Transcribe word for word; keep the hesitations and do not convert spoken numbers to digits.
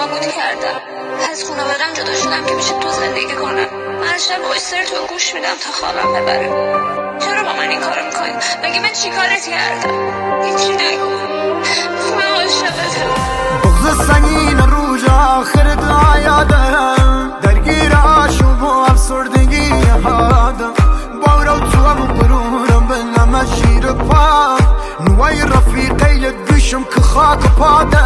نابود کردم. از خانوادم جدا شدم که میشه تو زندگی کنم. من شب باش سرتون گوش میدم تا خوابم ببره. چرا با من این کارو میکنی؟ مگه من چی کارت کردم؟ هیچی نگو. من عاشقتم. بغض سنگین روز آخر دعایادم درگیر عاشق و افسردگی یادم بارو تو هم غرورم بنام شیر پا نوای رفیقی گوشم که خاک پاده